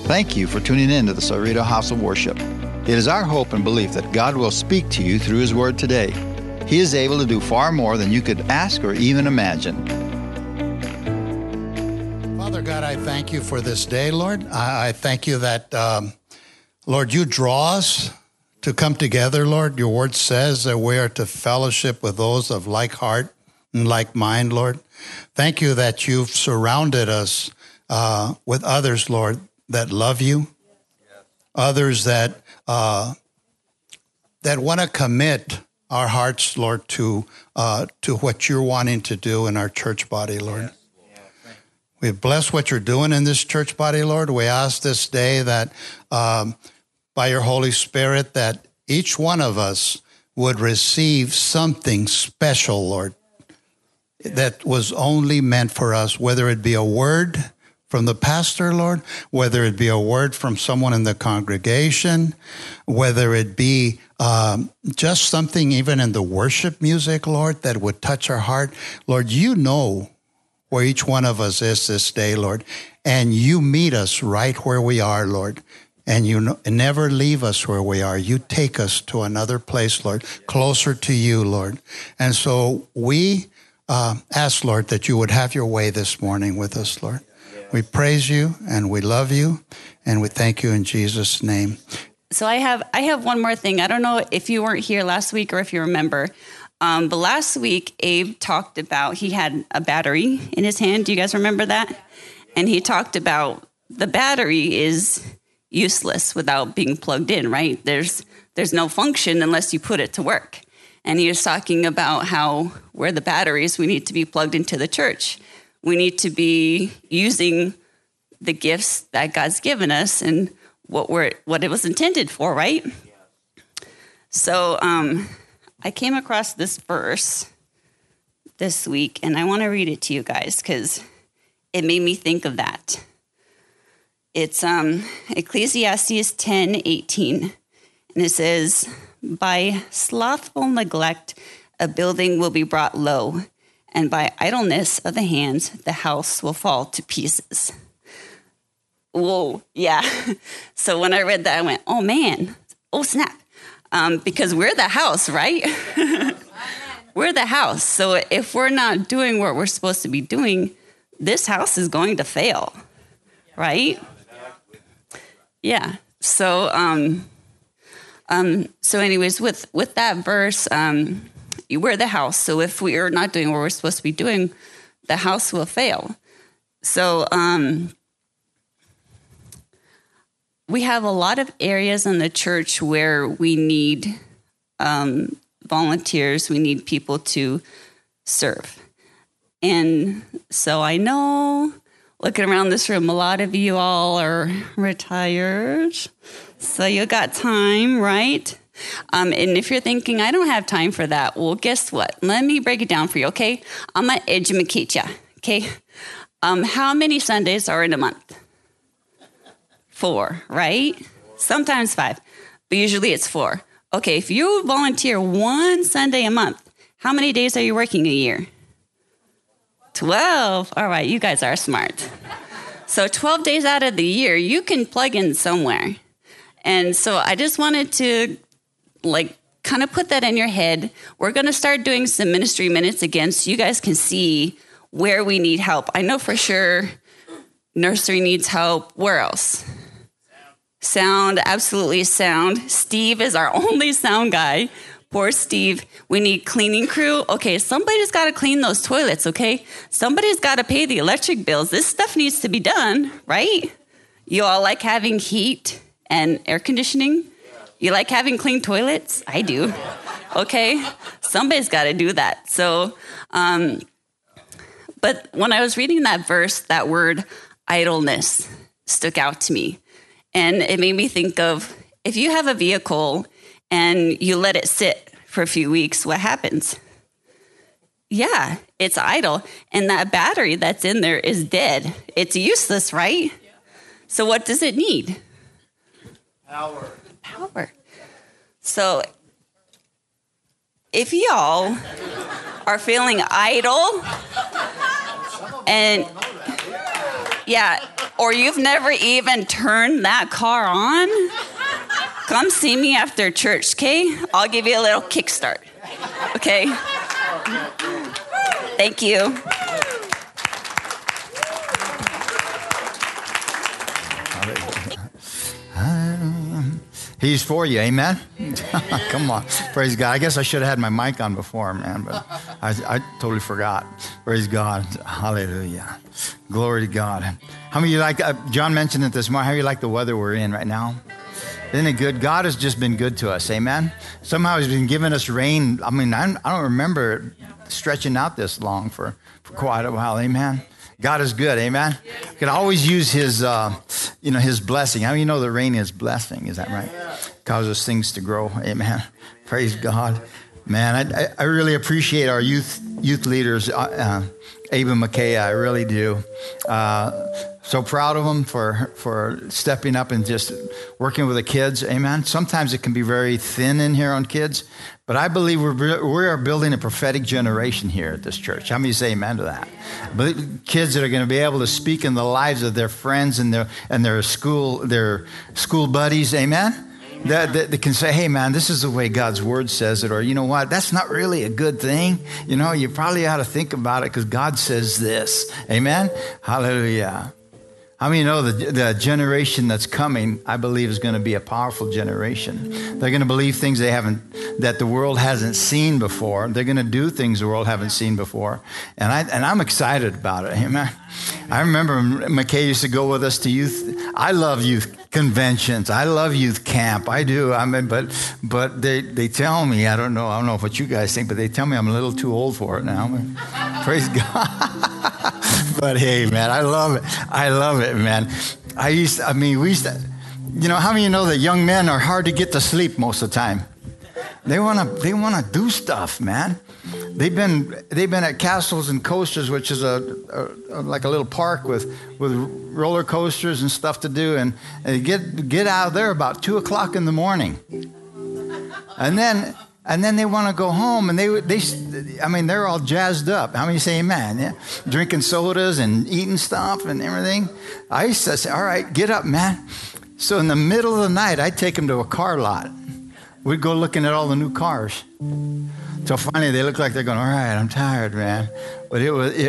Thank you for tuning in to the Cerrito House of Worship. It is our hope and belief that God will speak to you through His Word today. He is able to do far more than you could ask or even imagine. Father God, I thank you for this day, Lord. I thank you that, Lord, you draw us to come together, Lord. Your word says that we are to fellowship with those of like heart and like mind, Lord. Thank you that you've surrounded us with others, Lord, that love you, others that want to commit our hearts, Lord, to what you're wanting to do in our church body, Lord. We bless what you're doing in this church body, Lord. We ask this day that by your Holy Spirit, that each one of us would receive something special, Lord, that was only meant for us, whether it be a word from the pastor, Lord, whether it be a word from someone in the congregation, whether it be just something even in the worship music, Lord, that would touch our heart. Lord, you know where each one of us is this day, Lord, and you meet us right where we are, Lord, and you never leave us where we are. You take us to another place, Lord, closer to you, Lord. And so we ask, Lord, that you would have your way this morning with us, Lord. We praise you and we love you and we thank you in Jesus' name. So I have one more thing. I don't know if you weren't here last week or if you remember, but last week Abe talked about, he had a battery in his hand. Do you guys remember that? And he talked about the battery is useless without being plugged in, right? There's no function unless you put it to work. And he was talking about how where the batteries, we need to be plugged into the church. We need to be using the gifts that God's given us and what it was intended for, right? So I came across this verse this week, and I want to read it to you guys because it made me think of that. It's Ecclesiastes 10:18, and it says, "By slothful neglect, a building will be brought low, and by idleness of the hands, the house will fall to pieces." Whoa, yeah. So when I read that, I went, oh, man. Oh, snap. Because we're the house, right? We're the house. So if we're not doing what we're supposed to be doing, this house is going to fail, right? Yeah. So, so anyways, with that verse, we're the house. So if we are not doing what we're supposed to be doing, the house will fail. So we have a lot of areas in the church where we need volunteers. We need people to serve. And so I know, looking around this room, a lot of you all are retired. So you got time, right? And if you're thinking, I don't have time for that, well, guess what? Let me break it down for you, okay? I'm going to educate you, okay? How many Sundays are in a month? 4, right? Sometimes 5, but usually it's 4. Okay, if you volunteer one Sunday a month, how many days are you working a year? 12. All right, you guys are smart. So 12 days out of the year, you can plug in somewhere. And so I just wanted to kind of put that in your head. We're going to start doing some ministry minutes again so you guys can see where we need help. I know for sure nursery needs help. Where else? Sound, absolutely sound. Steve is our only sound guy. Poor Steve. We need cleaning crew. Okay, somebody's got to clean those toilets, okay? Somebody's got to pay the electric bills. This stuff needs to be done, right? You all like having heat and air conditioning? You like having clean toilets? I do. Okay, somebody's got to do that. So, but when I was reading that verse, that word idleness stuck out to me. And it made me think of, if you have a vehicle and you let it sit for a few weeks, what happens? Yeah, it's idle. And that battery that's in there is dead. It's useless, right? Yeah. So what does it need? Power. So if y'all are feeling idle and yeah, or you've never even turned that car on, come see me after church, okay? I'll give you a little kickstart, okay? Thank you. He's for you, amen? Come on, praise God. I guess I should have had my mic on before, man, but I totally forgot. Praise God, hallelujah. Glory to God. How many of you like, John mentioned it this morning, how do you like the weather we're in right now? Isn't it good? God has just been good to us, amen? Somehow he's been giving us rain. I mean, I don't remember stretching out this long for quite a while, amen? God is good, amen? You can always use his, his blessing. How do you know the rain is blessing? Is that right? Causes things to grow, amen? Praise God. Man, I really appreciate our youth leaders, Abe and Micaiah, I really do. So proud of them for stepping up and just working with the kids, amen? Sometimes it can be very thin in here on kids, but I believe we are building a prophetic generation here at this church. How many say amen to that? But kids that are going to be able to speak in the lives of their friends and their school buddies, amen? That can say, hey, man, this is the way God's word says it. Or, you know what, that's not really a good thing. You know, you probably ought to think about it because God says this. Amen? Hallelujah. How many know the generation that's coming, I believe, is going to be a powerful generation. They're going to believe things that the world hasn't seen before. They're going to do things the world haven't seen before. And I'm excited about it. Amen. I remember McKay used to go with us to youth. I love youth conventions. I love youth camp. I do. I mean, but they tell me, I don't know what you guys think, but they tell me I'm a little too old for it now. Praise God. But hey, man, I love it. I love it, man. We used to, you know, how many of you know that young men are hard to get to sleep most of the time? They wanna do stuff, man. They've been at Castles and Coasters, which is like a little park with roller coasters and stuff to do, and they get out of there about 2:00 in the morning, and then they want to go home, and they're all jazzed up. How many say amen? Yeah? Drinking sodas and eating stuff and everything. I used to say, all right, get up, man. So in the middle of the night, I'd take them to a car lot. We'd go looking at all the new cars. So finally, they look like they're going, all right, I'm tired, man. But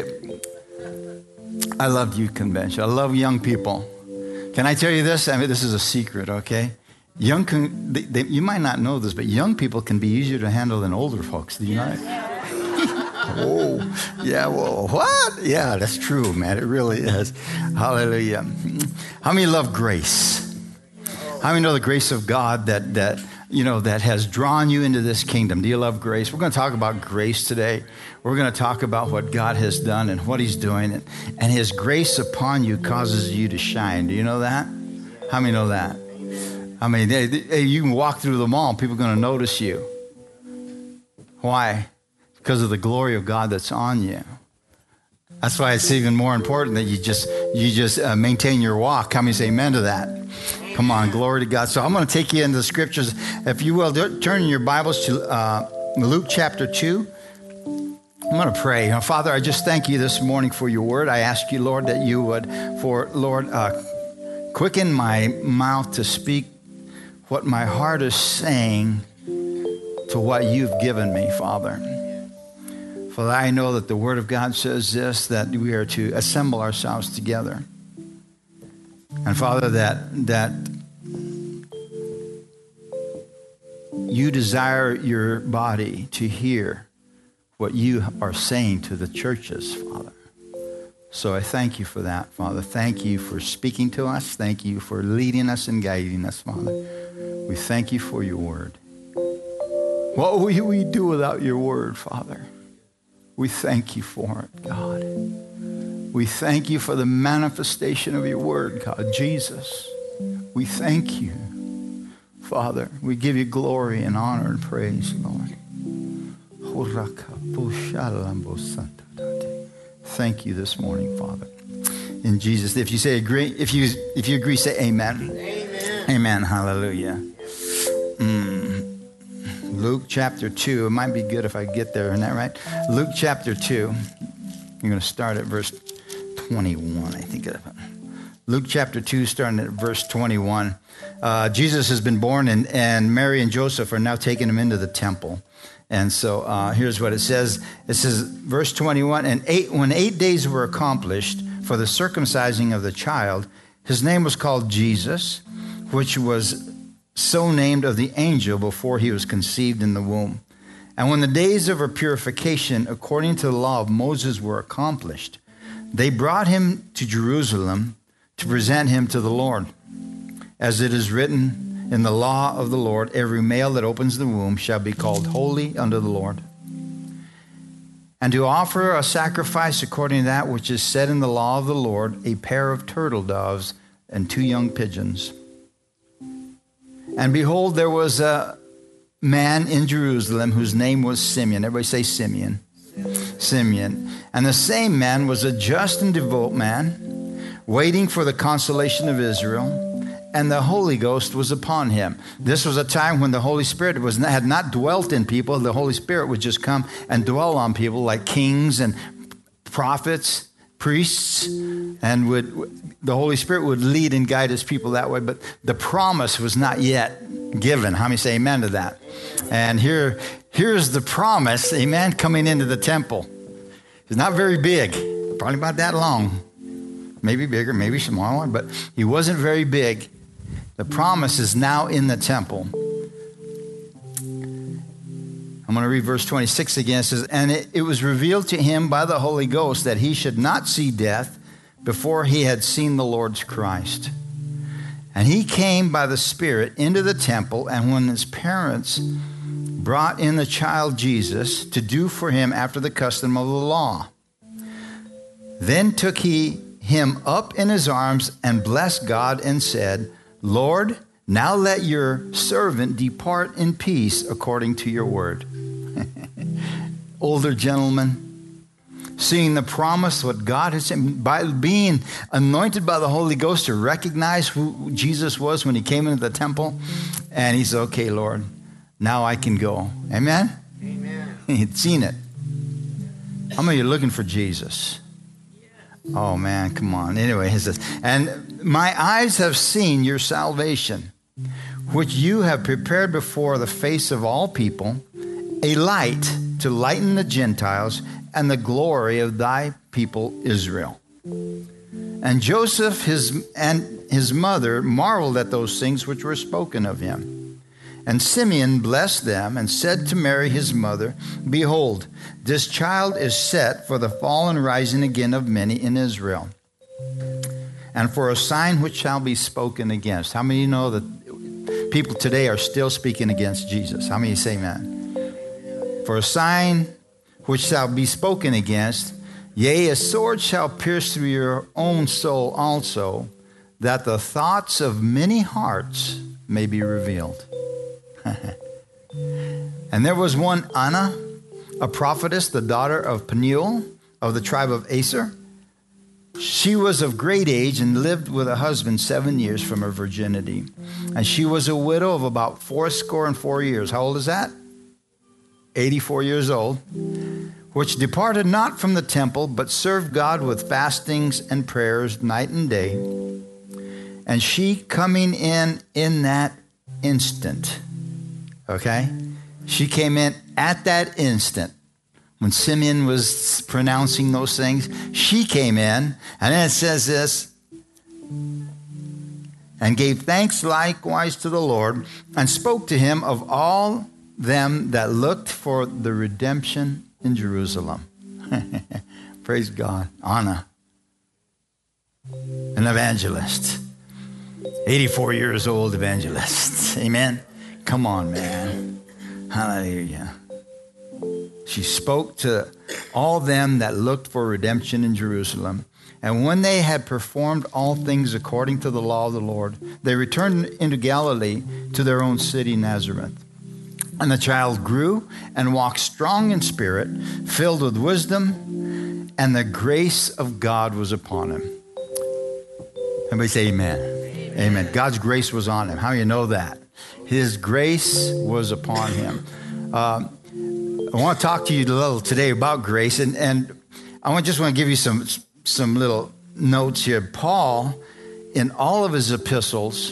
I love youth convention. I love young people. Can I tell you this? I mean, this is a secret, okay? You might not know this, but young people can be easier to handle than older folks. Do you know that? Oh, yeah, well, what? Yeah, that's true, man. It really is. Hallelujah. How many love grace? How many know the grace of God that has drawn you into this kingdom? Do you love grace? We're going to talk about grace today. We're going to talk about what God has done and what he's doing. And his grace upon you causes you to shine. Do you know that? How many know that? I mean, you can walk through the mall, people are going to notice you. Why? Because of the glory of God that's on you. That's why it's even more important that you just maintain your walk. How many say amen to that? Come on, glory to God. So I'm going to take you into the scriptures. If you will, turn your Bibles to Luke chapter 2. I'm going to pray. Father, I just thank you this morning for your word. I ask you, Lord, that you would, quicken my mouth to speak what my heart is saying to what you've given me, Father. Father, I know that the Word of God says this, that we are to assemble ourselves together. And Father, that you desire your body to hear what you are saying to the churches, Father. So I thank you for that, Father. Thank you for speaking to us. Thank you for leading us and guiding us, Father. We thank you for your word. What will we do without your word, Father? We thank you for it, God. We thank you for the manifestation of your word, God. Jesus, we thank you, Father. We give you glory and honor and praise, Lord. Thank you this morning, Father. In Jesus, if you say agree, if you agree, say amen. Amen. Amen. Hallelujah. Luke chapter 2. It might be good if I get there. Isn't that right? Luke chapter 2. You're going to start at verse 21, I think. Luke chapter 2, starting at verse 21. Jesus has been born, and Mary and Joseph are now taking him into the temple. And so here's what it says. It says, verse 21, when 8 days were accomplished for the circumcising of the child, his name was called Jesus, which was so named of the angel before he was conceived in the womb. And when the days of her purification, according to the law of Moses, were accomplished, they brought him to Jerusalem to present him to the Lord. As it is written in the law of the Lord, every male that opens the womb shall be called holy unto the Lord. And to offer a sacrifice according to that which is said in the law of the Lord, a pair of turtle doves and 2 young pigeons. And behold, there was a man in Jerusalem whose name was Simeon. Everybody say Simeon. Simeon. And the same man was a just and devout man, waiting for the consolation of Israel, and the Holy Ghost was upon him. This was a time when the Holy Spirit had not dwelt in people. The Holy Spirit would just come and dwell on people like kings and prophets, priests, and the Holy Spirit would lead and guide his people that way. But the promise was not yet given. How many say amen to that? And here's the promise, amen, coming into the temple. It's not very big, probably about that long. Maybe bigger, maybe smaller, but he wasn't very big. The promise is now in the temple. I'm going to read verse 26 again. It says, and it was revealed to him by the Holy Ghost that he should not see death before he had seen the Lord's Christ. And he came by the Spirit into the temple, and when his parents brought in the child Jesus to do for him after the custom of the law, then took he him up in his arms and blessed God and said, Lord, now let your servant depart in peace according to your word. Older gentlemen, seeing the promise, what God has said, by being anointed by the Holy Ghost to recognize who Jesus was when he came into the temple. And he said, okay, Lord, now I can go. Amen? Amen. He'd seen it. How many of you are looking for Jesus? Oh, man, come on. Anyway, he says, and my eyes have seen your salvation, which you have prepared before the face of all people, a light to lighten the Gentiles and the glory of thy people Israel. And Joseph and his mother marveled at those things which were spoken of him. And Simeon blessed them and said to Mary his mother, behold, this child is set for the fall and rising again of many in Israel, and for a sign which shall be spoken against. How many of you know that people today are still speaking against Jesus? How many say amen? For a sign which shall be spoken against, yea, a sword shall pierce through your own soul also, that the thoughts of many hearts may be revealed. And there was one Anna, a prophetess, the daughter of Penuel of the tribe of Aser. She was of great age and lived with a husband 7 years from her virginity. And she was a widow of about 84 years. How old is that? 84 years old. Which departed not from the temple, but served God with fastings and prayers night and day. And she coming in that instant. Okay? She came in at that instant. When Simeon was pronouncing those things, she came in, and then it says this, and gave thanks likewise to the Lord, and spoke to him of all them that looked for the redemption in Jerusalem. Praise God. Anna, an evangelist. 84 years old evangelist. Amen. Come on, man. Hallelujah. She spoke to all them that looked for redemption in Jerusalem. And when they had performed all things according to the law of the Lord, they returned into Galilee to their own city, Nazareth. And the child grew and walked strong in spirit, filled with wisdom, and the grace of God was upon him. Everybody say amen. Amen. Amen. God's grace was on him. How do you know that? His grace was upon him. I want to talk to you a little today about grace, and I just want to give you some little notes here. Paul in all of his epistles,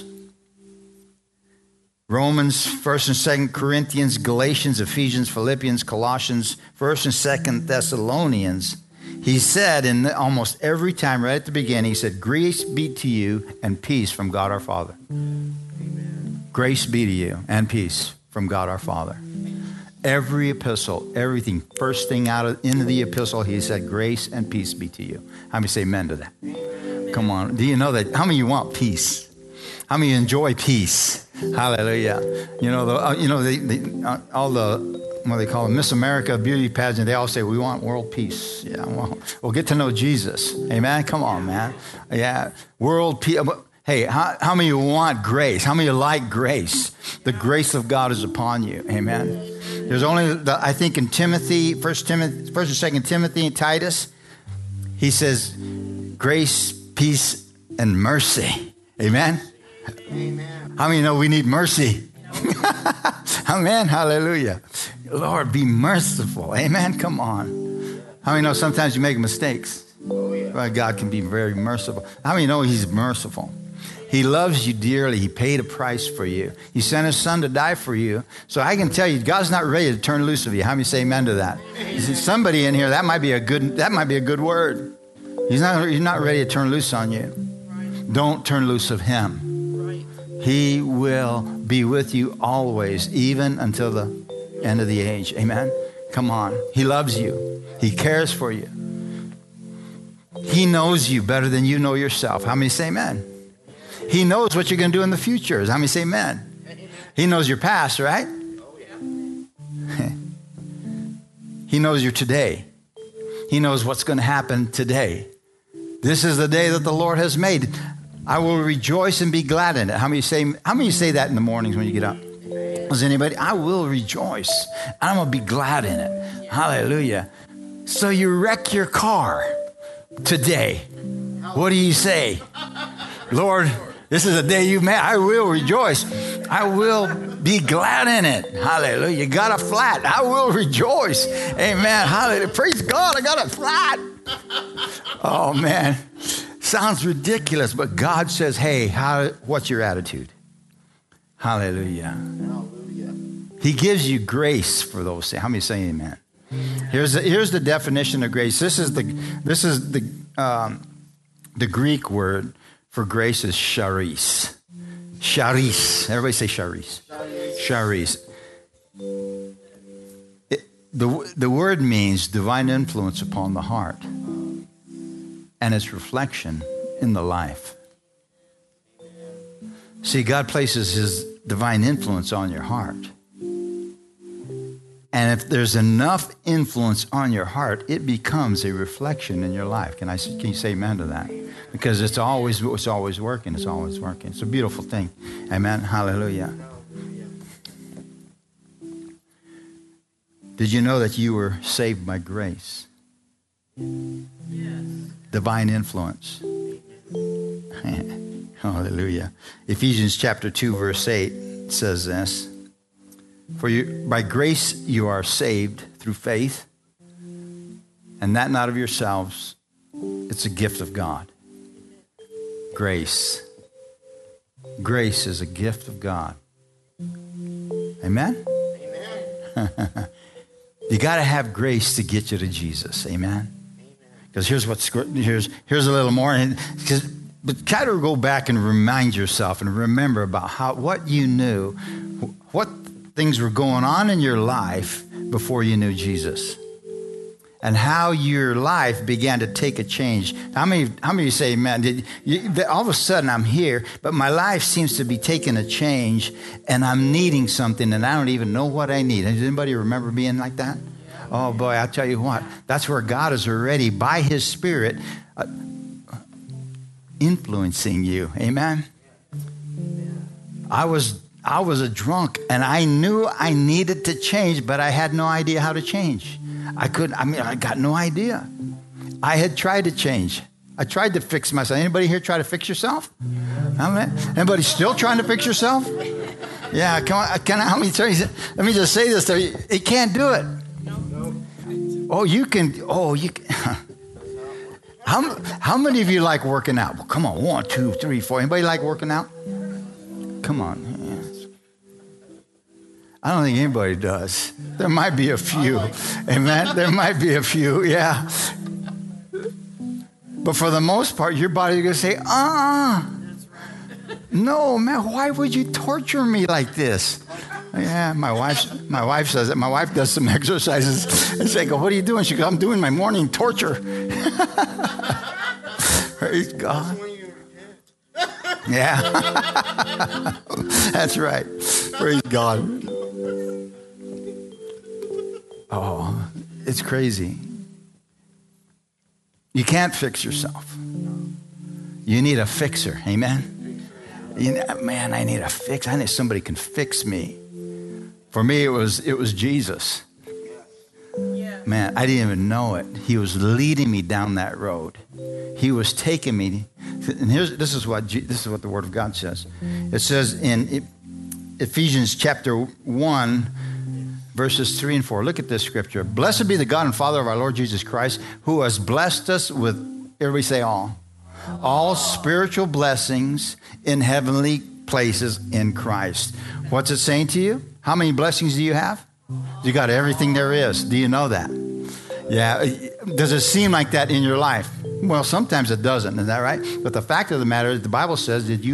Romans, 1st and 2nd Corinthians, Galatians, Ephesians, Philippians, Colossians, 1st and 2nd Thessalonians, he said in almost every time, right at the beginning, he said, grace be to you and peace from God our Father. Amen. Grace be to you and peace from God our Father. Every epistle, everything, first thing into the epistle, he said, grace and peace be to you. How many say amen to that? Amen. Come on. Do you know that? How many of you want peace? How many enjoy peace? Hallelujah. You know, all the, what they call them, Miss America beauty pageant, they all say, we want world peace. Yeah, well, we'll get to know Jesus. Amen? Come on, man. Yeah, world peace. Hey, how many of you want grace? How many of you like grace? The grace of God is upon you. Amen? There's only, I think in Timothy, 1st and 2nd Timothy and Titus, he says, grace, peace, and mercy. Amen? Amen. How many know we need mercy? Amen. Hallelujah. Lord, be merciful. Amen. Come on. How many know sometimes you make mistakes? But God can be very merciful. How many know he's merciful? He loves you dearly. He paid a price for you. He sent his son to die for you. So I can tell you, God's not ready to turn loose of you. How many say amen to that? Somebody in here, that might be a good word. He's not ready to turn loose on you. Don't turn loose of him. He will be with you always, even until the end of the age. Amen? Come on. He loves you. He cares for you. He knows you better than you know yourself. How many say amen? He knows what you're going to do in the future. How many say amen? He knows your past, right? He knows your today. He knows what's going to happen today. This is the day that the Lord has made. I will rejoice and be glad in it. How many say that in the mornings when you get up? Does anybody? I will rejoice. I'm going to be glad in it. Hallelujah. So you wreck your car today. What do you say? Lord, this is a day you made. I will rejoice. I will be glad in it. Hallelujah. You got a flat. I will rejoice. Amen. Hallelujah. Praise God. I got a flat. Oh, man. Sounds ridiculous, but God says, hey, what's your attitude? Hallelujah. He gives you grace for those things. How many say amen? Here's the definition of grace. This is the Greek word for grace is charis. Charis. Everybody say charis. Charis. The word means divine influence upon the heart and its reflection in the life. See, God places his divine influence on your heart. And if there's enough influence on your heart, it becomes a reflection in your life. Can you say amen to that? Because it's always working. It's always working. It's a beautiful thing. Amen. Hallelujah. Did you know that you were saved by grace? Yes. Divine influence. Hallelujah. Ephesians chapter 2, verse 8 says this. For by grace you are saved through faith, and that not of yourselves. It's a gift of God. Grace. Grace is a gift of God. Amen? Amen. You got to have grace to get you to Jesus. Amen? Because here's a little more. But try to go back and remind yourself and remember about what you knew, what things were going on in your life before you knew Jesus, and how your life began to take a change. How many of you say, man, all of a sudden I'm here, but my life seems to be taking a change, and I'm needing something, and I don't even know what I need. Does anybody remember being like that? Oh, boy, I'll tell you what. That's where God is already, by his Spirit, influencing you. Amen? I was a drunk, and I knew I needed to change, but I had no idea how to change. I got no idea. I had tried to change. I tried to fix myself. Anybody here try to fix yourself? Anybody still trying to fix yourself? Yeah, come on. Let me just say this to you. You can't do it. Oh, you can. How many of you like working out? Well, come on, 1, 2, 3, 4. Anybody like working out? Come on. Yes. I don't think anybody does. There might be a few. Amen. There might be a few. Yeah. But for the most part, your body's going to say, no, man, why would you torture me like this? Yeah, my wife says it. My wife does some exercises. And I go, what are you doing? She goes, I'm doing my morning torture. Praise God. Yeah. That's right. Praise God. Oh, it's crazy. You can't fix yourself. You need a fixer. Amen? Man, I need a fix. I need somebody can fix me. For me, it was Jesus. Man, I didn't even know it. He was leading me down that road. He was taking me. And this is what the Word of God says. It says in Ephesians chapter 1, verses 3 and 4. Look at this scripture. Blessed be the God and Father of our Lord Jesus Christ, who has blessed us with, everybody say all spiritual blessings in heavenly places in Christ. What's it saying to you? How many blessings do you have? You got everything there is. Do you know that? Yeah. Does it seem like that in your life? Well, sometimes it doesn't. Is that right? But the fact of the matter is the Bible says that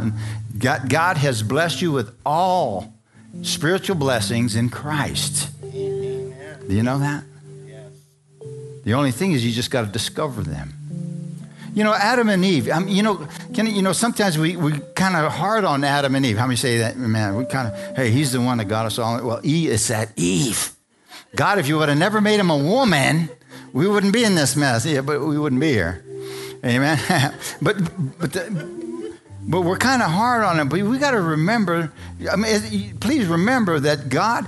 God has blessed you with all spiritual blessings in Christ. Amen. Do you know that? Yes. The only thing is you just got to discover them. You know, Adam and Eve. Sometimes we kind of hard on Adam and Eve. How many say that? Man, we kind of, hey, he's the one that got us all. Well, it's that Eve. God, if you would have never made him a woman, we wouldn't be in this mess. Yeah, but we wouldn't be here. Amen. But we're kind of hard on him. But we got to remember. Please remember that God,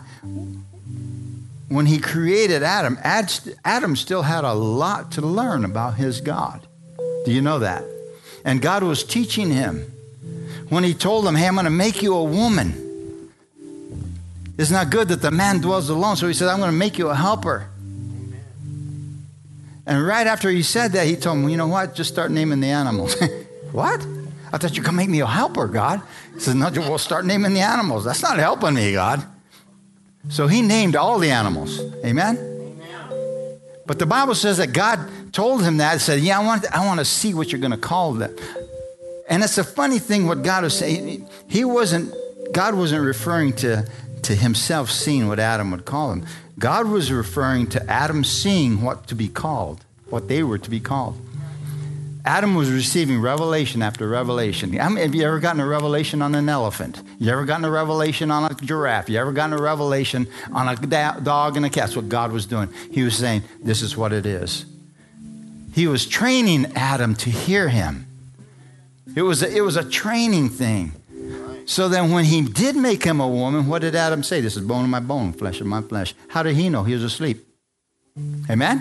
when he created Adam, Adam still had a lot to learn about his God. Do you know that? And God was teaching him. When he told him, hey, I'm going to make you a woman. It's not good that the man dwells alone. So he said, I'm going to make you a helper. Amen. And right after he said that, he told him, you know what? Just start naming the animals. What? I thought you were going to make me a helper, God. He said, no, we'll start naming the animals. That's not helping me, God. So he named all the animals. Amen? Amen. But the Bible says that God told him that, said, yeah, I want to see what you're going to call them. And it's a funny thing what God was saying. God wasn't referring to himself seeing what Adam would call him. God was referring to Adam seeing what to be called, what they were to be called. Adam was receiving revelation after revelation. Have you ever gotten a revelation on an elephant? You ever gotten a revelation on a giraffe? You ever gotten a revelation on a dog and a cat? That's what God was doing. He was saying, this is what it is. He was training Adam to hear him. It was a training thing. So then when he did make him a woman, what did Adam say? This is bone of my bone, flesh of my flesh. How did he know? He was asleep. Amen?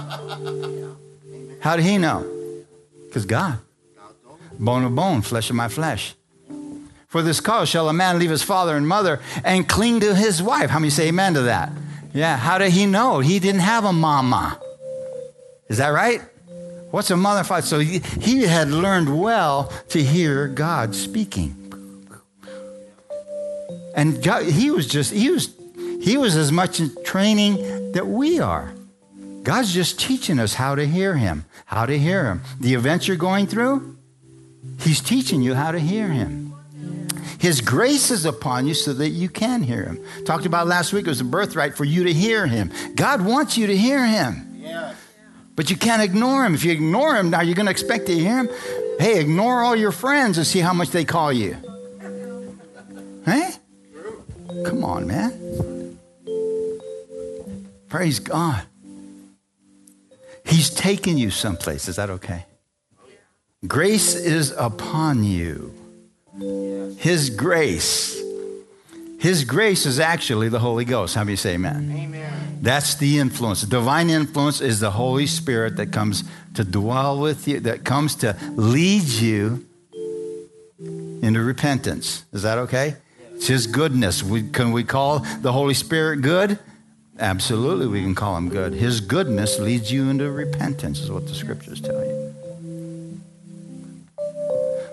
How did he know? Because God. Bone of bone, flesh of my flesh. For this cause shall a man leave his father and mother and cling to his wife. How many say amen to that? Yeah. How did he know? He didn't have a mama. Is that right? What's a mother and father? So he had learned well to hear God speaking. And God, he was as much in training that we are. God's just teaching us how to hear him. How to hear him. The events you're going through, he's teaching you how to hear him. His grace is upon you so that you can hear him. Talked about last week, it was a birthright for you to hear him. God wants you to hear him. Yes. But you can't ignore him. If you ignore him, now you're going to expect to hear him. Hey, ignore all your friends and see how much they call you. Hey? Come on, man. Praise God. He's taken you someplace. Is that okay? Grace is upon you. His grace. His grace is actually the Holy Ghost. How do you say amen? Amen. That's the influence. The divine influence is the Holy Spirit that comes to dwell with you, that comes to lead you into repentance. Is that okay? It's his goodness. Can we call the Holy Spirit good? Absolutely, we can call him good. His goodness leads you into repentance, is what the scriptures tell you.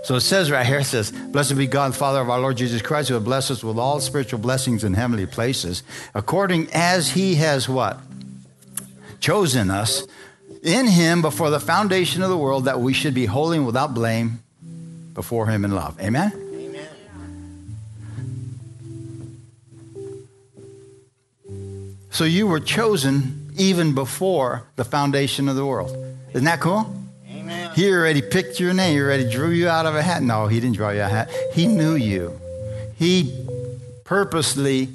So it says right here, it says, blessed be God, Father of our Lord Jesus Christ, who has blessed us with all spiritual blessings in heavenly places, according as he has what? Chosen us in him before the foundation of the world, that we should be holy and without blame before him in love. Amen? Amen. So you were chosen even before the foundation of the world. Isn't that cool? Amen. He already picked your name. He already drew you out of a hat. No, he didn't draw you out of a hat. He knew you. He purposely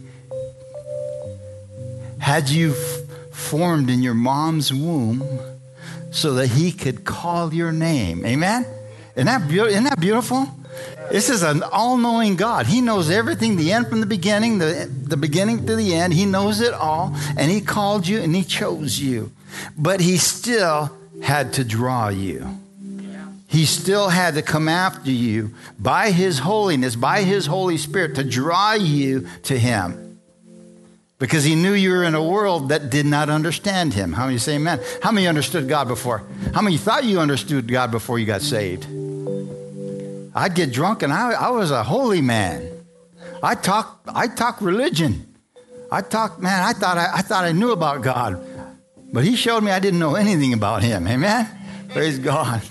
had you formed in your mom's womb so that he could call your name. Amen? Isn't that beautiful? This is an all-knowing God. He knows everything, the end from the beginning, the beginning to the end. He knows it all, and he called you and he chose you. But he still had to draw you. He still had to come after you by his holiness, by his Holy Spirit, to draw you to him. Because he knew you were in a world that did not understand him. How many say amen? How many understood God before? How many thought you understood God before you got saved? I'd get drunk and I was a holy man. I talk religion. I thought I knew about God. But he showed me I didn't know anything about him. Amen? Praise God.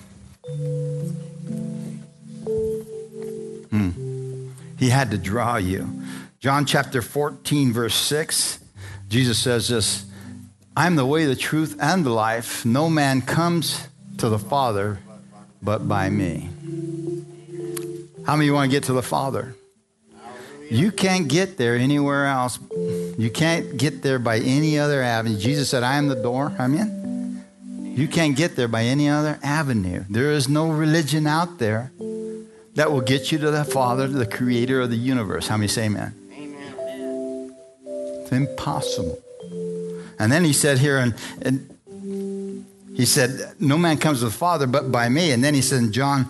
He had to draw you. John chapter 14, verse 6, Jesus says this, I'm the way, the truth, and the life. No man comes to the Father but by me. How many of you want to get to the Father? You can't get there anywhere else. You can't get there by any other avenue. Jesus said, I am the door. Amen? You can't get there by any other avenue. There is no religion out there that will get you to the Father, the creator of the universe. How many say amen? Amen. It's impossible. And then he said here, and he said, no man comes to the Father but by me. And then he said in John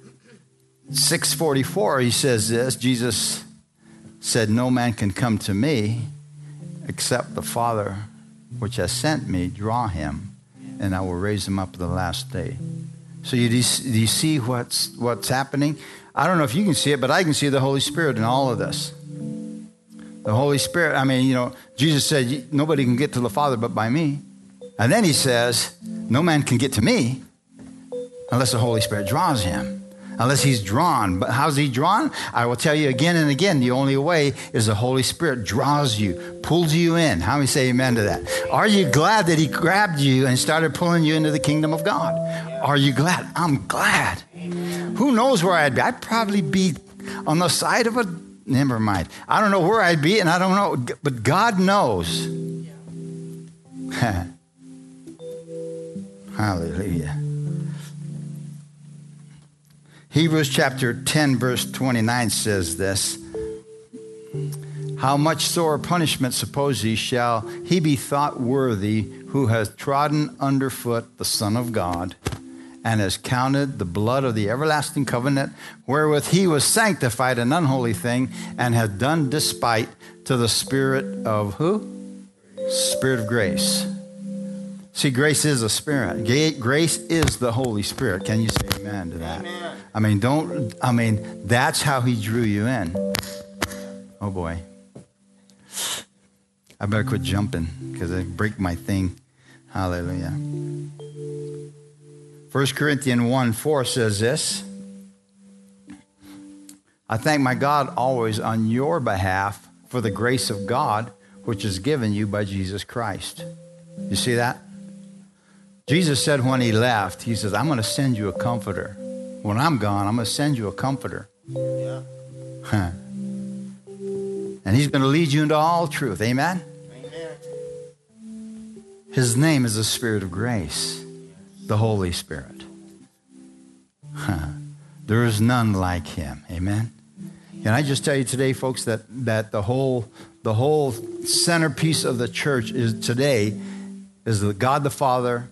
6:44, he says this, Jesus said, no man can come to me except the Father which has sent me draw him, and I will raise him up at the last day. So do you see what's happening? I don't know if you can see it, but I can see the Holy Spirit in all of this. The Holy Spirit, Jesus said, nobody can get to the Father but by me. And then he says, no man can get to me unless the Holy Spirit draws him. Unless he's drawn. But how's he drawn? I will tell you again and again, the only way is the Holy Spirit draws you, pulls you in. How many say amen to that? Are you glad that he grabbed you and started pulling you into the kingdom of God? Are you glad? I'm glad. Who knows where I'd be? I'd probably be on the side of a... Never mind. I don't know where I'd be, and I don't know. But God knows. Hallelujah. Hebrews chapter 10, verse 29 says this. How much sore punishment, suppose ye, shall he be thought worthy who has trodden underfoot the Son of God, and has counted the blood of the everlasting covenant, wherewith he was sanctified an unholy thing, and hath done despite to the Spirit of who? Spirit of grace. See, grace is a spirit. Grace is the Holy Spirit. Can you say amen to that? Amen. That's how he drew you in. Oh boy. I better quit jumping because I break my thing. Hallelujah. 1 Corinthians 1:4 says this. I thank my God always on your behalf for the grace of God, which is given you by Jesus Christ. You see that? Jesus said when he left, he says, I'm going to send you a comforter. When I'm gone, I'm going to send you a comforter. Yeah. And he's going to lead you into all truth. Amen? Amen. His name is the Spirit of grace, the Holy Spirit. There is none like him. Amen? Can I just tell you today, folks, that the whole centerpiece of the church today is the God the Father,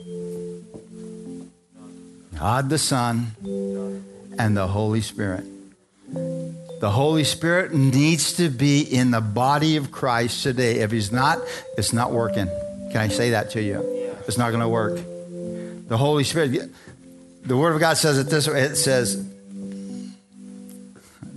God the Son, and the Holy Spirit. The Holy Spirit needs to be in the body of Christ today. If he's not, it's not working. Can I say that to you? It's not going to work. The Holy Spirit, the Word of God says it this way. It says,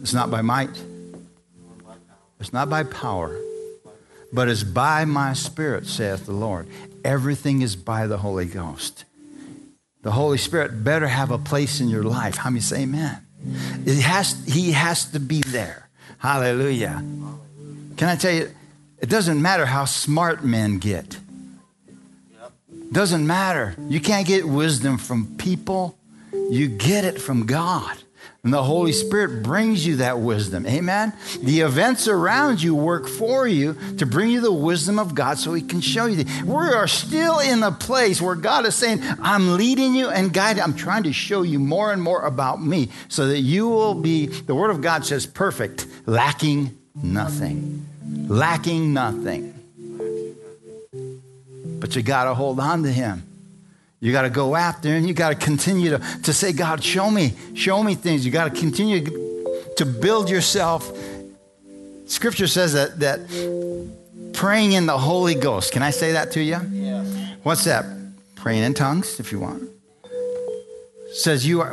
It's not by might. It's not by power. But it's by my Spirit, saith the Lord. Everything is by the Holy Ghost. The Holy Spirit better have a place in your life. How many say amen? He has to be there. Hallelujah. Can I tell you, it doesn't matter how smart men get. Doesn't matter. You can't get wisdom from people. You get it from God. And the Holy Spirit brings you that wisdom. Amen? The events around you work for you to bring you the wisdom of God so He can show you. We are still in a place where God is saying, I'm leading you and guiding. I'm trying to show you more and more about me so that you will be, the Word of God says, perfect, lacking nothing. Lacking nothing. But you got to hold on to Him. You got to go after Him. You got to continue to say, God, show me things. You got to continue to build yourself. Scripture says that praying in the Holy Ghost. Can I say that to you? Yeah. What's that? Praying in tongues, if you want. Says you are.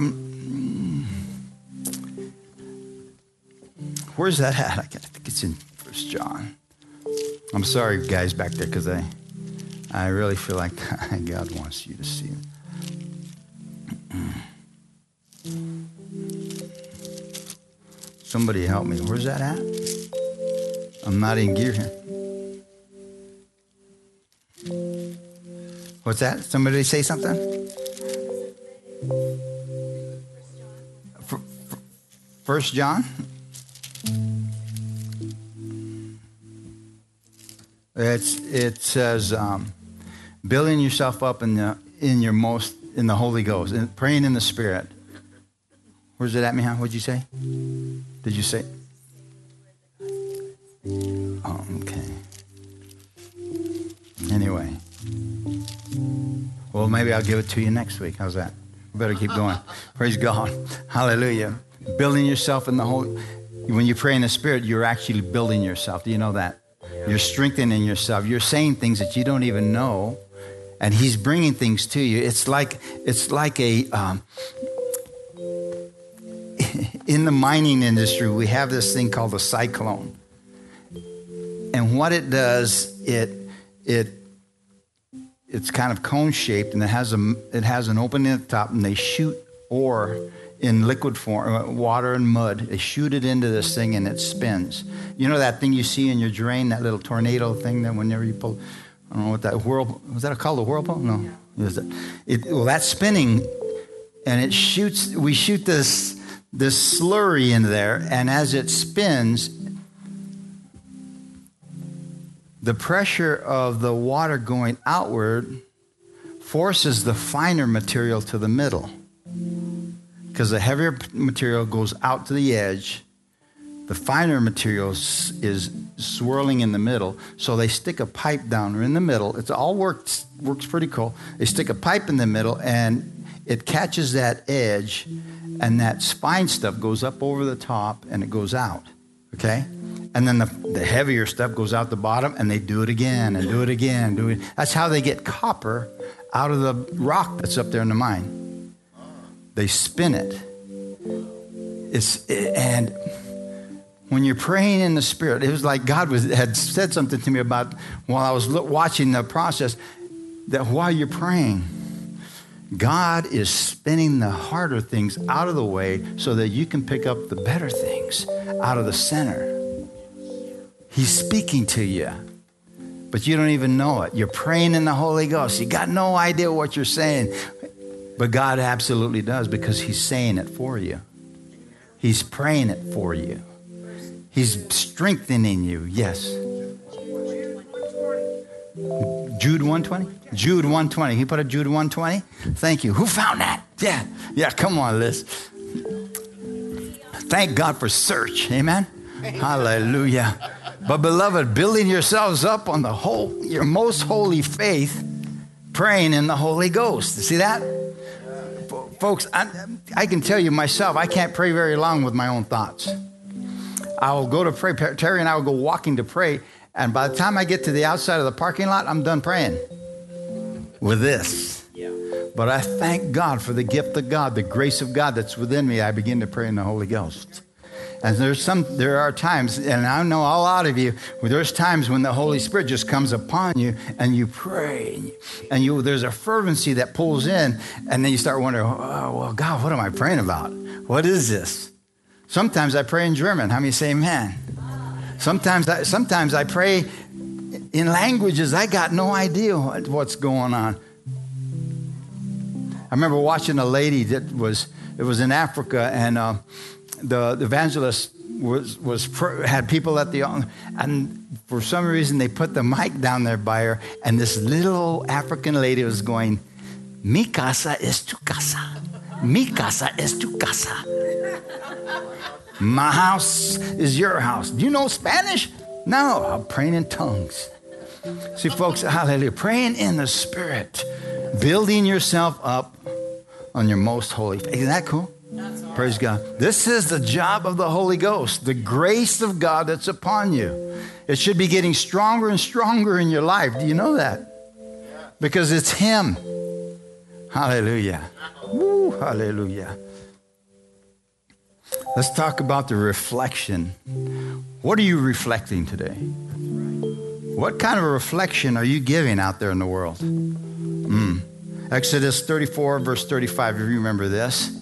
Where's that at? I think it's in 1 John. I'm sorry, guys, back there, because I really feel like God wants you to see it. Somebody help me. Where's that at? I'm not in gear here. What's that? Somebody say something? First John? It says building yourself up in the Holy Ghost and praying in the Spirit. Where's it at, Miha? What'd you say? Did you say? Oh, okay. Anyway. Well, maybe I'll give it to you next week. How's that? We better keep going. Praise God. Hallelujah. Building yourself in the Holy. When you pray in the Spirit, you're actually building yourself. Do you know that? You're strengthening yourself. You're saying things that you don't even know, and He's bringing things to you. It's like a in the mining industry, we have this thing called a cyclone, and what it does, it's kind of cone shaped, and it has an opening at the top, and they shoot ore in liquid form, water and mud. They shoot it into this thing and it spins. You know that thing you see in your drain, that little tornado thing that whenever you pull, I don't know what that whirlpool, was that called a whirlpool? No. Well, that's spinning and it shoots, we shoot this slurry in there, and as it spins, the pressure of the water going outward forces the finer material to the middle. Because the heavier material goes out to the edge, the finer material is swirling in the middle. So they stick a pipe down in the middle. It's all works pretty cool. They stick a pipe in the middle, and it catches that edge, and that fine stuff goes up over the top, and it goes out. Okay, and then the heavier stuff goes out the bottom, and they do it again and do it again. That's how they get copper out of the rock that's up there in the mine. They spin it. And when you're praying in the Spirit, it was like God had said something to me about while I was watching the process, that while you're praying, God is spinning the harder things out of the way so that you can pick up the better things out of the center. He's speaking to you, but you don't even know it. You're praying in the Holy Ghost. You got no idea what you're saying. But God absolutely does, because He's saying it for you. He's praying it for you. He's strengthening you. Yes. Jude 1:20? Jude 1:20. He put a Jude 1:20? Thank you. Who found that? Yeah, come on, Liz. Thank God for search. Amen? Hallelujah. But beloved, building yourselves up on your most holy faith, praying in the Holy Ghost. See that? Folks, I can tell you myself, I can't pray very long with my own thoughts. I will go to pray. Terry and I will go walking to pray, and by the time I get to the outside of the parking lot, I'm done praying with this. Yeah. But I thank God for the gift of God, the grace of God that's within me. I begin to pray in the Holy Ghost. And there are times, and I know a lot of you, where there's times when the Holy Spirit just comes upon you and you pray, and there's a fervency that pulls in, and then you start wondering, oh, well, God, what am I praying about? What is this? Sometimes I pray in German. How many say amen? Sometimes I pray in languages I got no idea what's going on. I remember watching a lady it was in Africa, and the evangelist had people at the, and for some reason they put the mic down there by her, and this little African lady was going, "Mi casa es tu casa, mi casa es tu casa. My house is your house." Do you know Spanish? No, I'm praying in tongues. See, folks, hallelujah, praying in the Spirit, building yourself up on your most holy faith. Isn't that cool? Praise God. This is the job of the Holy Ghost, the grace of God that's upon you. It should be getting stronger and stronger in your life. Do you know that? Because it's Him. Hallelujah. Woo, hallelujah. Let's talk about the reflection. What are you reflecting today? What kind of a reflection are you giving out there in the world? Exodus 34, verse 35, if you remember this.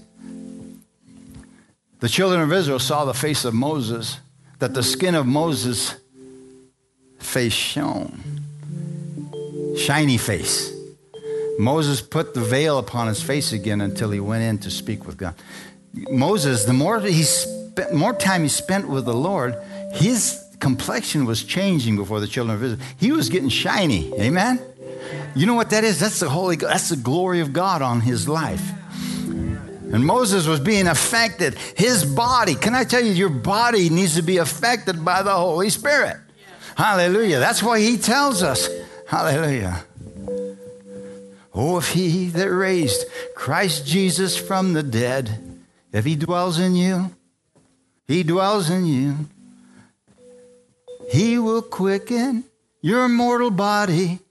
The children of Israel saw the face of Moses, that the skin of Moses' face shone. Shiny face. Moses put the veil upon his face again until he went in to speak with God. Moses, the more time he spent with the Lord, his complexion was changing before the children of Israel. He was getting shiny. Amen? You know what that is? That's the Holy Ghost. That's the glory of God on his life. And Moses was being affected. His body, can I tell you, your body needs to be affected by the Holy Spirit. Hallelujah. That's why he tells us. Hallelujah. Oh, if he that raised Christ Jesus from the dead, if he dwells in you, he dwells in you, he will quicken your mortal body.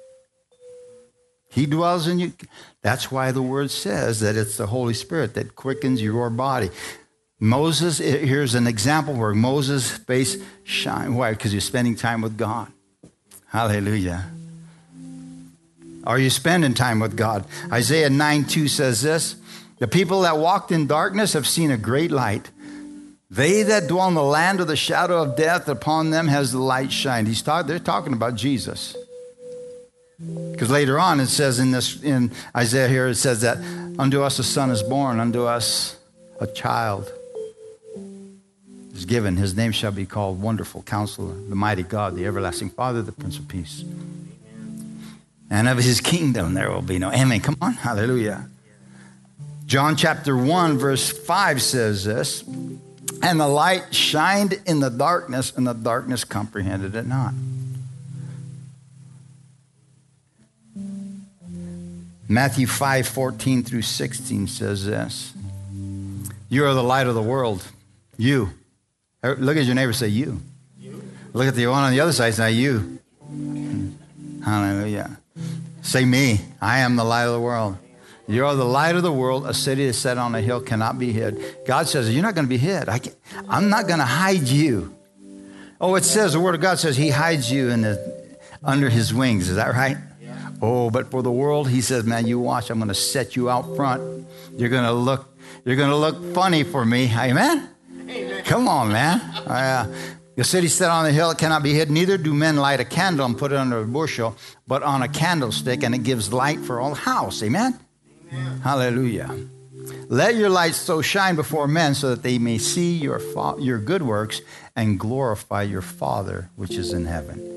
He dwells in you. That's why the word says that it's the Holy Spirit that quickens your body. Moses, here's an example where Moses' face shine. Why? Because you're spending time with God. Hallelujah. Are you spending time with God? Isaiah 9:2 says this, the people that walked in darkness have seen a great light. They that dwell in the land of the shadow of death, upon them has the light shined. They're talking about Jesus. Because later on it says in Isaiah here, it says that unto us a son is born, unto us a child is given. His name shall be called Wonderful Counselor, the Mighty God, the Everlasting Father, the Prince of Peace. And of his kingdom there will be no end. Come on, hallelujah. John chapter 1 verse 5 says this, and the light shined in the darkness, and the darkness comprehended it not. Matthew 5:14 through 16 says this. You are the light of the world. You. Look at your neighbor, say you. Look at the one on the other side, say you. Hallelujah. Say me. I am the light of the world. You are the light of the world. A city that's set on a hill cannot be hid. God says, you're not going to be hid. I'm not going to hide you. Oh, it says, the word of God says he hides you under his wings. Is that right? Oh, but for the world, he says, man, you watch. I'm going to set you out front. You're going to look funny for me. Amen? Amen. Come on, man. The city set on the hill, it cannot be hid. Neither do men light a candle and put it under a bushel, but on a candlestick, and it gives light for all the house. Amen? Amen. Hallelujah. Let your light so shine before men so that they may see your good works and glorify your Father which is in heaven.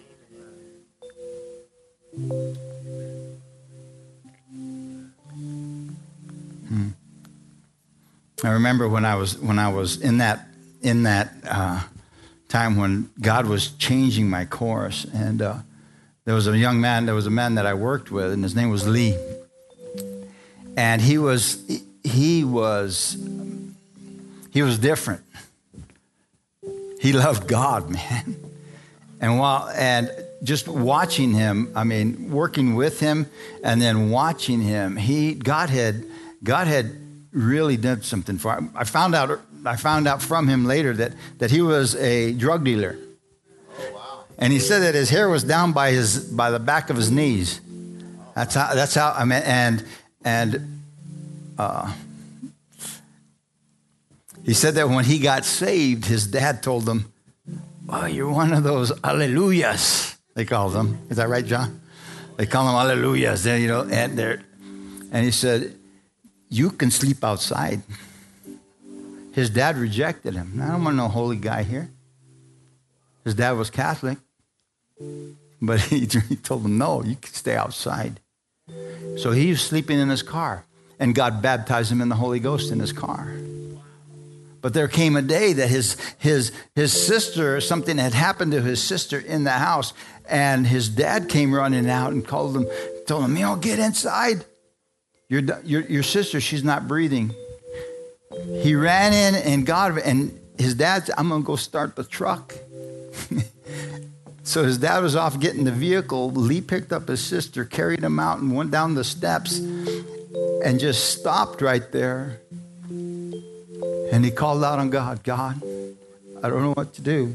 I remember when I was in that time when God was changing my course, and there was a man that I worked with, and his name was Lee, and he was different. He loved God, man, and just watching him, I mean, working with him and then watching him, God had really did something for him. I found out I found out from him later that he was a drug dealer. Oh, wow. And he said that his hair was down by the back of his knees. That's how I mean, and he said that when he got saved, his dad told him, "Oh, you're one of those hallelujahs," they call them. Is that right, John? They call them hallelujahs. Then, you know, and he said, "You can sleep outside." His dad rejected him. I don't want no holy guy here. His dad was Catholic, but he told him, "No, you can stay outside." So he was sleeping in his car, and God baptized him in the Holy Ghost in his car. But there came a day that his sister, something had happened to his sister in the house, and his dad came running out and told him, "You know, get inside. Your sister, she's not breathing." He ran in, and his dad said, "I'm going to go start the truck." So his dad was off getting the vehicle. Lee picked up his sister, carried him out, and went down the steps and just stopped right there. And he called out on God, "God, I don't know what to do."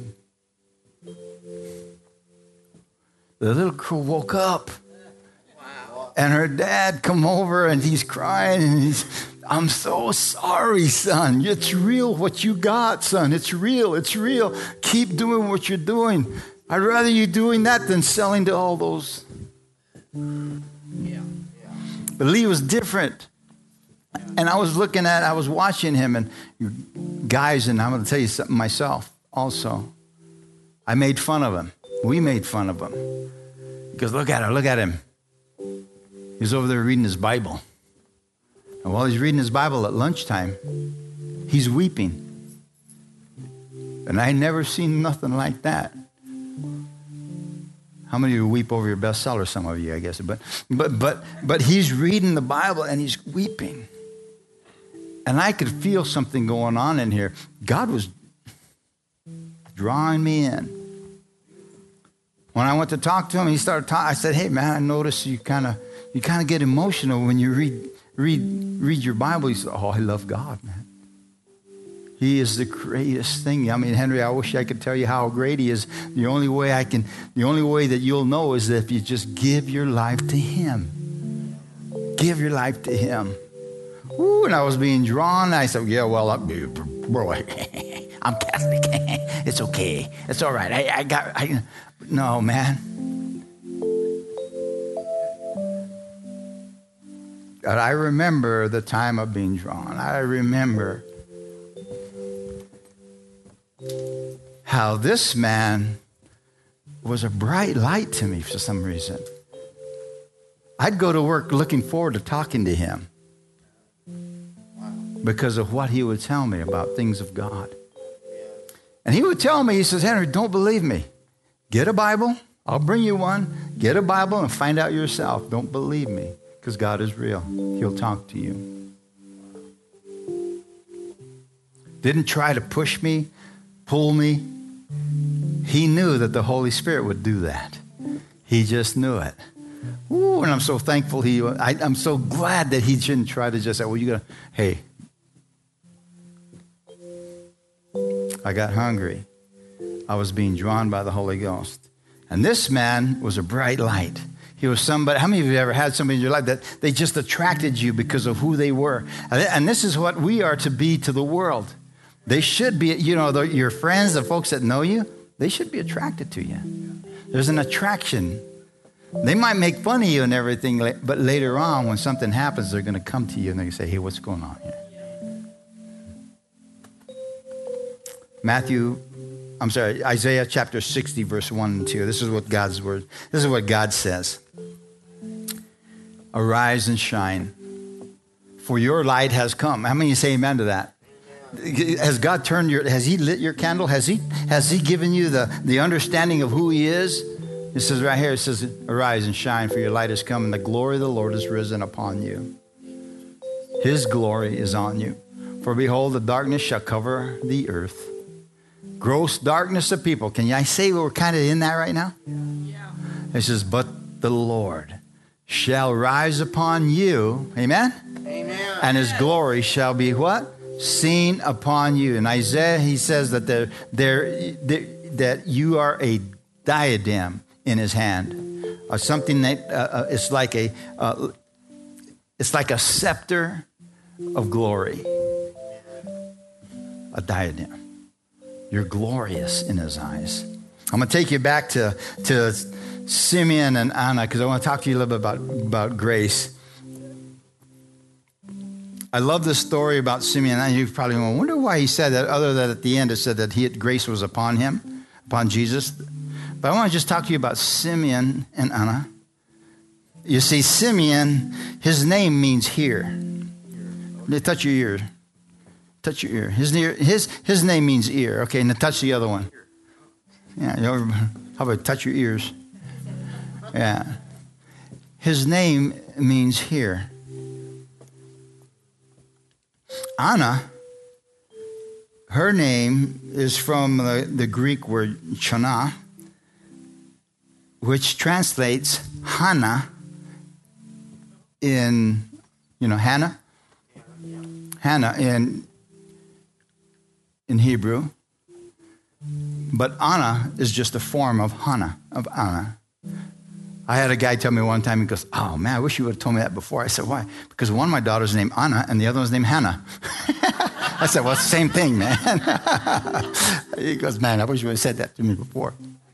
The little girl woke up. Wow. And her dad come over, and he's crying, and "I'm so sorry, son. It's real what you got, son. It's real. It's real. Keep doing what you're doing. I'd rather you doing that than selling to all those." Yeah. But Lee was different. And I was watching him, and guys, and I'm going to tell you something myself also. I made fun of him. We made fun of him. Because look at him. He's over there reading his Bible. And while he's reading his Bible at lunchtime, he's weeping. And I never seen nothing like that. How many of you weep over your bestseller? Some of you, I guess. But he's reading the Bible and he's weeping. And I could feel something going on in here. God was drawing me in. When I went to talk to him, he started talking. I said, "Hey, man, I noticed you kind of get emotional when you read your Bible." He said, "Oh, I love God, man. He is the greatest thing. I mean, Henry, I wish I could tell you how great he is. The only way that you'll know is that if you just give your life to him. Give your life to him." Ooh, and I was being drawn. I said, "Yeah, well, bro, I'm Catholic. It's okay. It's all right. No, man." But I remember the time of being drawn. I remember how this man was a bright light to me for some reason. I'd go to work looking forward to talking to him because of what he would tell me about things of God. And he would tell me, he says, "Henry, don't believe me. Get a Bible. I'll bring you one. Get a Bible and find out yourself. Don't believe me because God is real. He'll talk to you." Didn't try to push me, pull me. He knew that the Holy Spirit would do that. He just knew it. Ooh, and I'm so thankful I'm so glad that he didn't try to just say, "Well, hey." I got hungry. I was being drawn by the Holy Ghost. And this man was a bright light. He was somebody. How many of you ever had somebody in your life that they just attracted you because of who they were? And this is what we are to be to the world. They should be, your friends, the folks that know you, they should be attracted to you. There's an attraction. They might make fun of you and everything, but later on, when something happens, they're going to come to you and they're going to say, "Hey, what's going on here?" Isaiah chapter 60, verse 1 and 2. This is what God's word, this is what God says. "Arise and shine, for your light has come." How many of you say amen to that? Has God has he lit your candle? Has he given you the understanding of who he is? It says right here, it says, "Arise and shine, for your light has come, and the glory of the Lord has risen upon you." His glory is on you. "For behold, the darkness shall cover the earth. Gross darkness of people." Can I say we're kind of in that right now? Yeah. It says, "But the Lord shall rise upon you." Amen? Amen. "And his glory shall be" what? seen upon you. In Isaiah, he says that that you are a diadem in his hand, something that it's like a scepter of glory, a diadem. You're glorious in his eyes. I'm going to take you back to Simeon and Anna because I want to talk to you a little bit about grace. I love this story about Simeon. And you probably wonder why he said that, other than at the end it said that grace was upon him, upon Jesus. But I want to just talk to you about Simeon and Anna. You see, Simeon, his name means here. Touch your ear. Touch your ear. His name means ear. Okay, now touch the other one. Yeah, how about touch your ears? Yeah. His name means here. Anna, her name is from the Greek word chana, which translates Hannah in, Hannah? Hannah in Hebrew. But Anna is just a form of Hannah, of Anna. I had a guy tell me one time, he goes, oh man, I wish you would have told me that before. I said, why? Because one of my daughters is named Anna and the other one's named Hannah. I said, well, it's the same thing, man. He goes, man, I wish you would have said that to me before.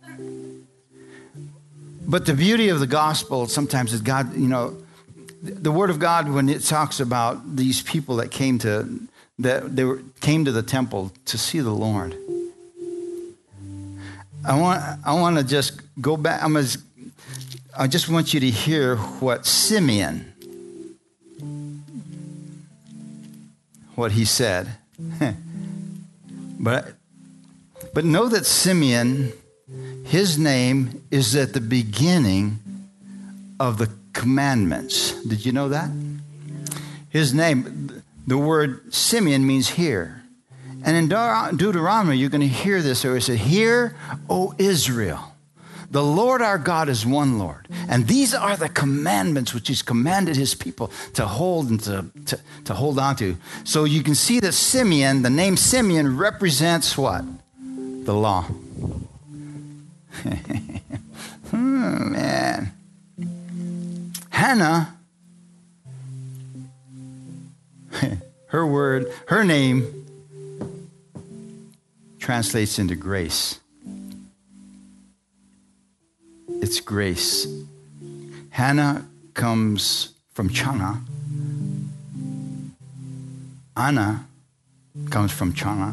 But the beauty of the gospel sometimes is God, the word of God, when it talks about these people that came to the temple to see the Lord. I want to just go back. I just want you to hear what Simeon, what he said. But know that Simeon, his name is at the beginning of the commandments. Did you know that? His name, the word Simeon means here. And in Deuteronomy, you're going to hear this. Where it says, "Hear, O Israel, the Lord our God is one Lord. And these are the commandments which he's commanded his people to hold and to hold on to." So you can see that Simeon, the name Simeon, represents what? The law. Man. Hannah, her name translates into grace. It's grace. Hannah comes from Chana. Anna comes from Chana.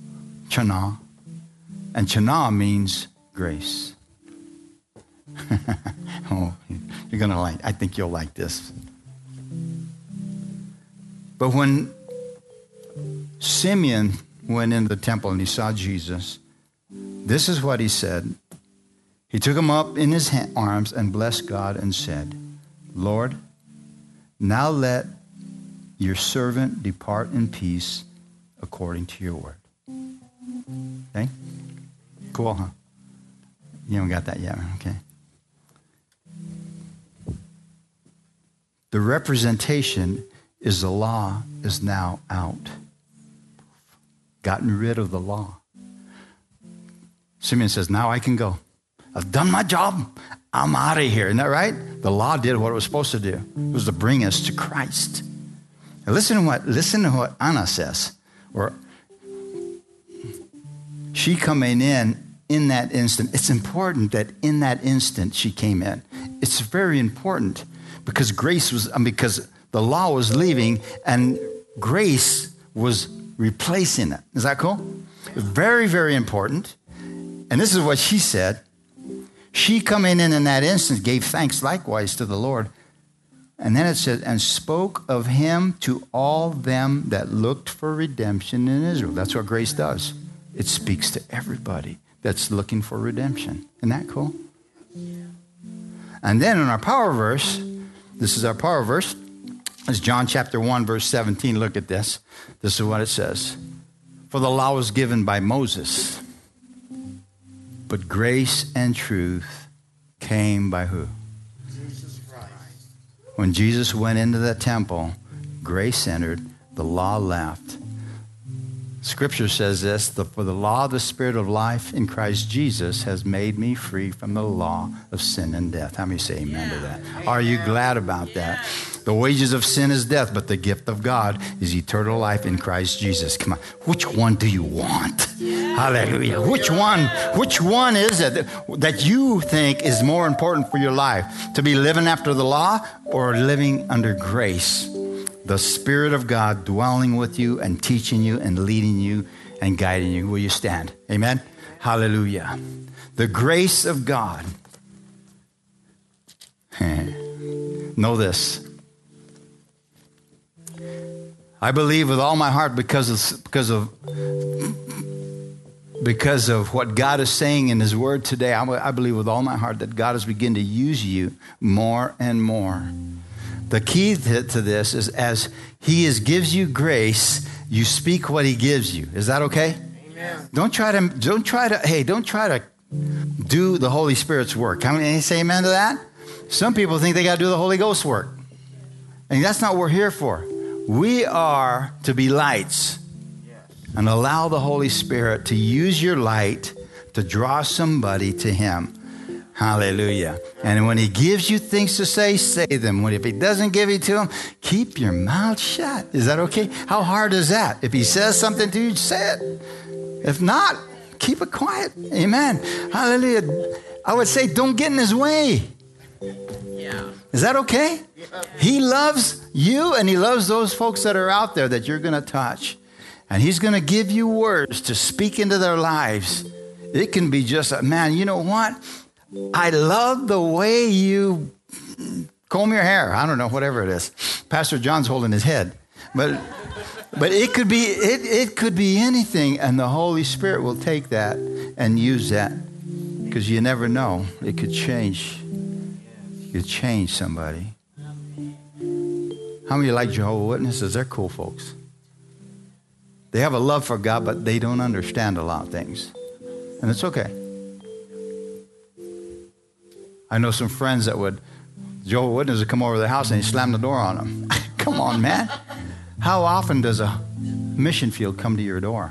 And Chana means grace. Oh, you're going to I think you'll like this. But when Simeon went into the temple and he saw Jesus, this is what he said. He took him up in his arms and blessed God and said, "Lord, now let your servant depart in peace according to your word." Okay? Cool, huh? You haven't got that yet, okay? The representation is the law is now out. Gotten rid of the law. Simeon says, now I can go. I've done my job. I'm out of here. Isn't that right? The law did what it was supposed to do. It was to bring us to Christ. Now listen to what Anna says. Or she coming in that instant. It's important that in that instant she came in. It's very important because because the law was leaving and grace was replacing it. Is that cool? Very, very important. And this is what she said. She coming in that instant gave thanks likewise to the Lord. And then it said, and spoke of him to all them that looked for redemption in Israel. That's what grace does. It speaks to everybody that's looking for redemption. Isn't that cool? And then in our power verse, this is our power verse. It's John chapter 1, verse 17. Look at this. This is what it says. For the law was given by Moses, but grace and truth came by who? Jesus Christ. When Jesus went into the temple, grace entered, the law left. Scripture says this, for the law of the Spirit of life in Christ Jesus has made me free from the law of sin and death. How many say amen to that? Are you glad about that? The wages of sin is death, but the gift of God is eternal life in Christ Jesus. Come on, which one do you want? Hallelujah. Which one is it that you think is more important for your life? To be living after the law or living under grace? The Spirit of God dwelling with you and teaching you and leading you and guiding you. Will you stand? Amen? Hallelujah. The grace of God. Know this. I believe with all my heart because of what God is saying in His Word today, I believe with all my heart that God is beginning to use you more and more. The key to this is as He gives you grace, you speak what He gives you. Is that okay? Amen. Don't try to do the Holy Spirit's work. How many say amen to that? Some people think they got to do the Holy Ghost work. And that's not what we're here for. We are to be lights and allow the Holy Spirit to use your light to draw somebody to Him. Hallelujah. And when He gives you things to say them. If He doesn't give it to Him, keep your mouth shut. Is that okay? How hard is that? If He says something to you, say it. If not, keep it quiet. Amen. Hallelujah. I would say don't get in His way. Yeah. Is that okay? Yeah. He loves you and He loves those folks that are out there that you're going to touch. And He's going to give you words to speak into their lives. It can be just, man, you know what? I love the way you comb your hair. I don't know, whatever it is. Pastor John's holding his head. But it could be anything, and the Holy Spirit will take that and use that. Because you never know. It could change. It could change somebody. How many like Jehovah's Witnesses? They're cool folks. They have a love for God, but they don't understand a lot of things. And it's okay. I know some friends that Jehovah's Witnesses would come over to their house and he'd slam the door on them. Come on, man. How often does a mission field come to your door?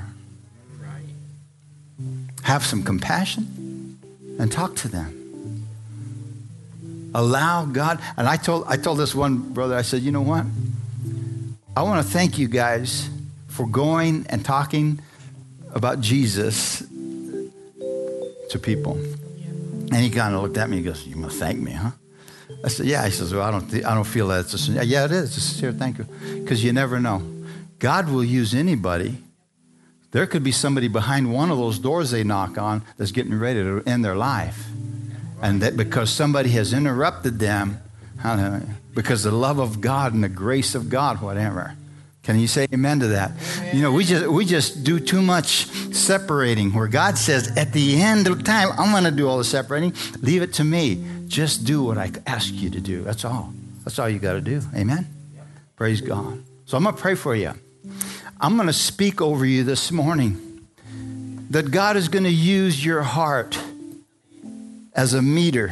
Have some compassion and talk to them. Allow God. And I told this one brother, I said, you know what? I want to thank you guys for going and talking about Jesus to people. And he kind of looked at me and goes, you must thank me, huh? I said, yeah. He says, well, I don't feel that. It's a sincere. Yeah, it is. It's a sincere thank you. Because you never know. God will use anybody. There could be somebody behind one of those doors they knock on that's getting ready to end their life. And that because somebody has interrupted them, because the love of God and the grace of God, whatever. Can you say amen to that? Amen. You know, we just do too much separating where God says at the end of time, I'm going to do all the separating. Leave it to me. Just do what I ask you to do. That's all. That's all you got to do. Amen? Yeah. Praise God. So I'm going to pray for you. I'm going to speak over you this morning that God is going to use your heart as a meter.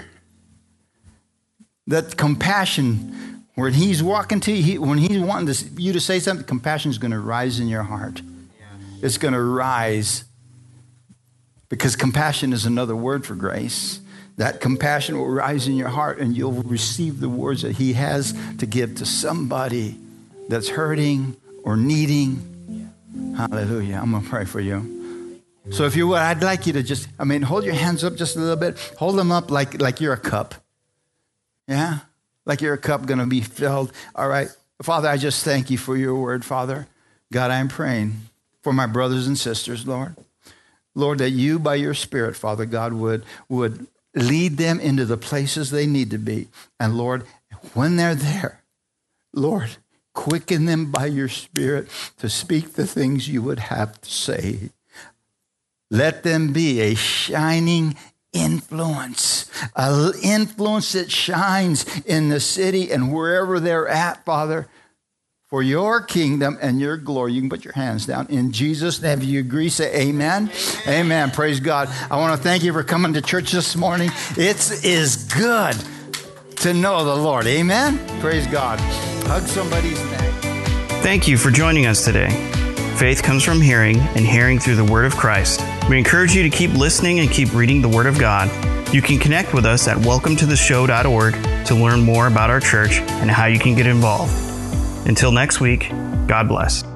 That compassion, when He's walking to you, when He's wanting you to say something, compassion is going to rise in your heart. Yeah. It's going to rise because compassion is another word for grace. That compassion will rise in your heart and you'll receive the words that He has to give to somebody that's hurting or needing. Yeah. Hallelujah. I'm going to pray for you. So if you would, I'd like you to hold your hands up just a little bit. Hold them up like you're a cup. Yeah? Like you're a cup going to be filled. All right. Father, I just thank you for your word, Father. God, I'm praying for my brothers and sisters, Lord. Lord, that you, by your Spirit, Father God, would lead them into the places they need to be. And Lord, when they're there, Lord, quicken them by your Spirit to speak the things you would have to say. Let them be a shining influence, an influence that shines in the city and wherever they're at, Father, for your kingdom and your glory. You can put your hands down. In Jesus' name, if you agree, say amen. Amen. Amen. Praise God. I want to thank you for coming to church this morning. It is good to know the Lord. Amen. Praise God. Hug somebody's neck. Thank you for joining us today. Faith comes from hearing, and hearing through the Word of Christ. We encourage you to keep listening and keep reading the Word of God. You can connect with us at welcometotheshow.org to learn more about our church and how you can get involved. Until next week, God bless.